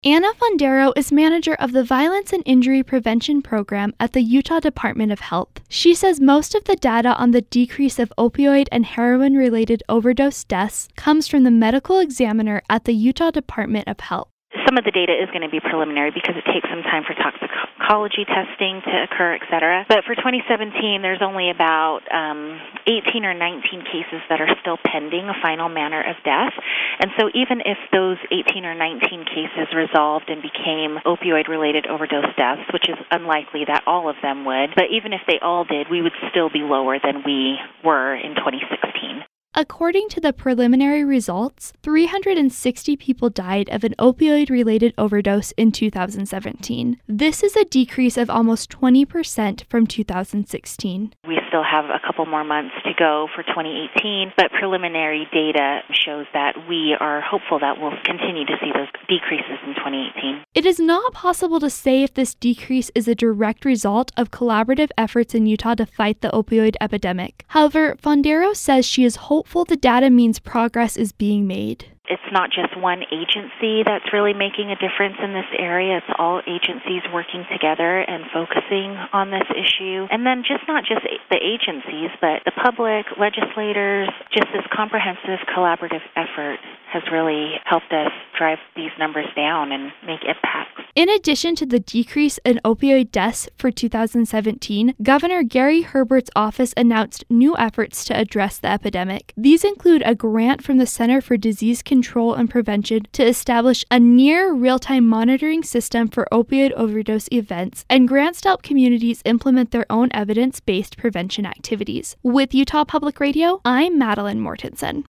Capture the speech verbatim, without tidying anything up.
Anna Fondero is manager of the Violence and Injury Prevention Program at the Utah Department of Health. She says most of the data on the decrease of opioid and heroin-related overdose deaths comes from the medical examiner at the Utah Department of Health. Some of the data is going to be preliminary because it takes some time for toxicology testing to occur, et cetera. But for twenty seventeen, there's only about um, eighteen or nineteen cases that are still pending a final manner of death. And so even if those eighteen or nineteen cases resolved and became opioid-related overdose deaths, which is unlikely that all of them would, but even if they all did, we would still be lower than we were in twenty sixteen. According to the preliminary results, three hundred sixty people died of an opioid-related overdose in two thousand seventeen. This is a decrease of almost twenty percent from two thousand sixteen. We still have a couple more months to go for twenty eighteen, but preliminary data shows that we are hopeful that we'll continue to see those decreases in twenty eighteen. It is not possible to say if this decrease is a direct result of collaborative efforts in Utah to fight the opioid epidemic. However, Fondero says she is hopeful the data means progress is being made. It's not just one agency that's really making a difference in this area. It's all agencies working together and focusing on this issue. And then just not just the agencies, but the public, legislators, just this comprehensive collaborative effort has really helped us drive these numbers down and make impacts. In addition to the decrease in opioid deaths for two thousand seventeen, Governor Gary Herbert's office announced new efforts to address the epidemic. These include a grant from the Center for Disease Control and Prevention to establish a near real-time monitoring system for opioid overdose events, and grants to help communities implement their own evidence-based prevention activities. With Utah Public Radio, I'm Madeline Mortensen.